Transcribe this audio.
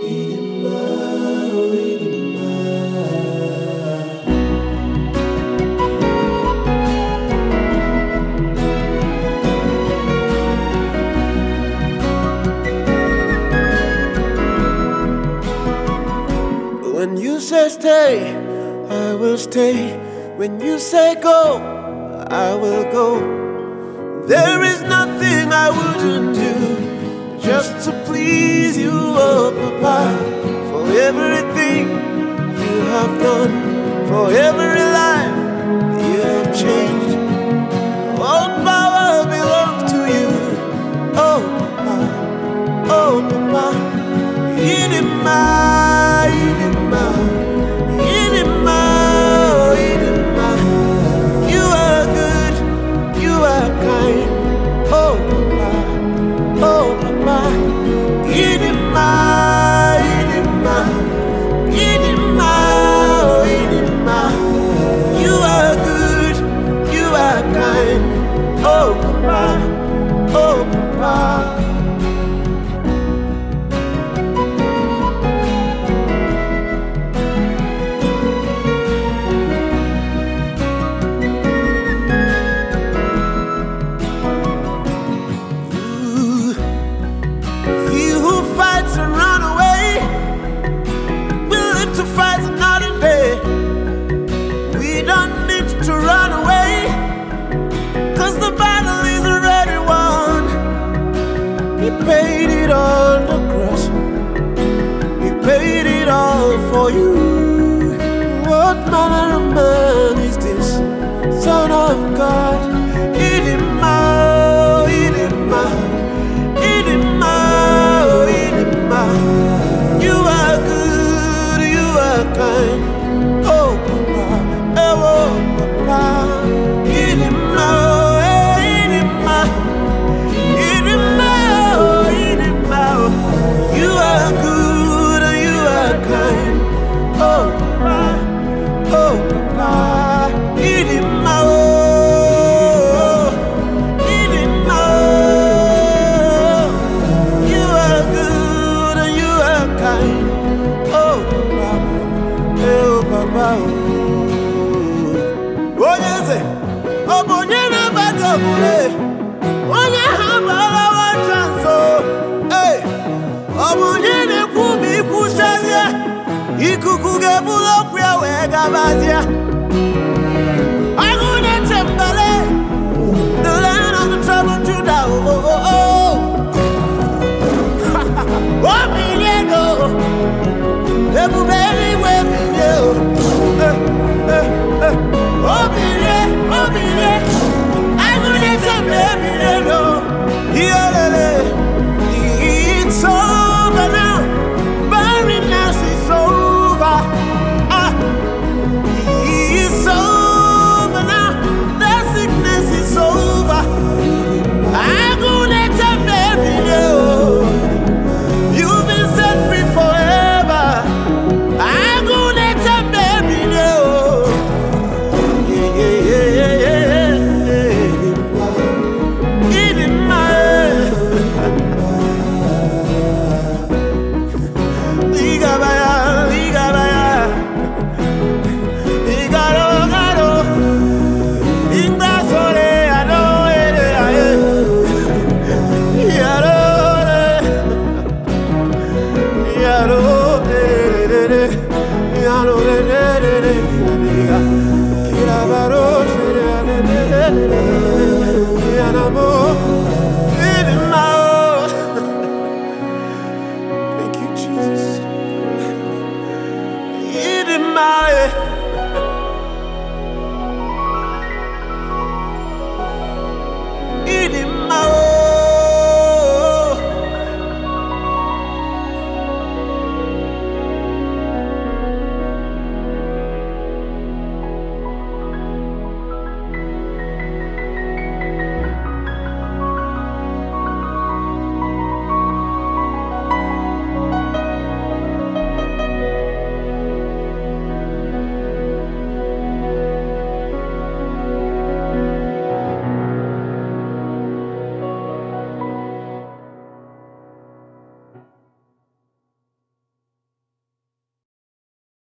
When you say stay, I will stay. When you say go, I will go. There is nothing I wouldn't do just to please you, oh Papa. For everything you have done, for every life you have changed, all power belongs to you, oh Papa, oh Papa. Idima, Idima, Idima, Idima. You are good, you are kind, oh Papa, oh Papa. Idima, Idima, Idima, oh Idima. You are good, you are kind, oh Papa, oh Papa. And run away, we live to fight another day. We don't need to run away, 'cause the battle is already won. He paid it on the cross, He paid it all for you. What manner of man is this, Son of God? Idima, Idima, Idima. You are good, you are kind, oh Papa, oh Papa. Idima, Idima, Idima, Idima. You are good, you are kind, oh Papa, oh Papa. Idima, Idima. You are good, you are kind, oh Papa, oh Papa. Oh yes, oh bonyana bagabule, onya habala wa chanso, hey, oh bonyane kubi kushazia, ikukuge bulo kwa wega bazia. I'm gonna tembele, the land of the trouble Judah, oh oh oh.